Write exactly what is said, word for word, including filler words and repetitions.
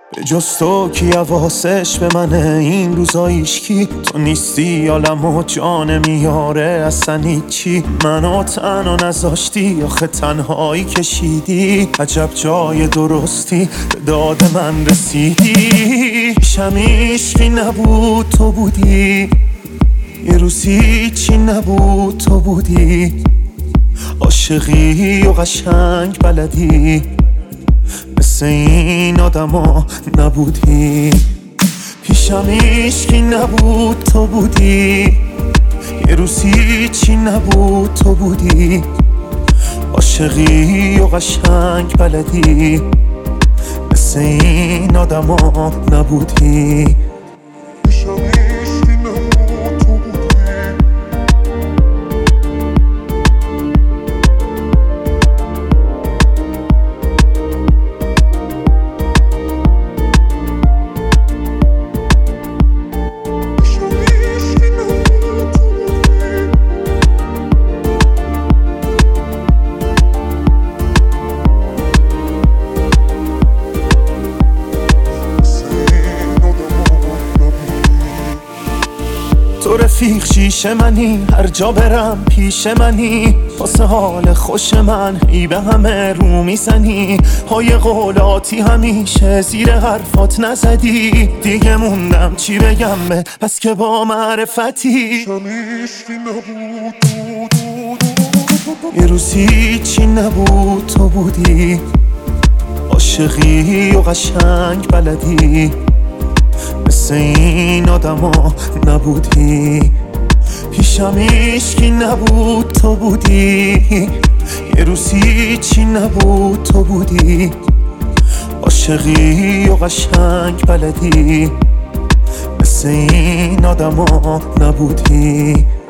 به جز تو کی حواسش به منه این روزا هیچکی، تو نیستی عالم و جان میاره اصلا هیچی، منو تنها نذاشتی آخه تنهایی کشیدی، عجب جای درستی به داد من رسیدی، پیشم هیچکی نبود تو بودی، یه روزی چی نبود تو بودی، عاشقی و قشنگ بلدی مثل این آدما نبودی، پیشم هیچکی نبود تو بودی، یه روزی چی نبود تو بودی، عاشقی و قشنگ بلدی مثل این آدما نبودی. تو رفیق شیشه منی، هر جا برم پیش منی، واسه حال خوش من ای به همه رو میزنی، های قولاتی همیشه زیر حرفات نزدی، دیگه موندم چی بگم به پس که با معرفتی، یه روزی چی نبود تو بودی، عاشقی و قشنگ بلدی مثل این آدما نبودی، پیشم هیچکی نبود تو بودی، یه روزی چی نبود تو بودی، عاشقی و قشنگ بلدی مثل این آدما نبودی.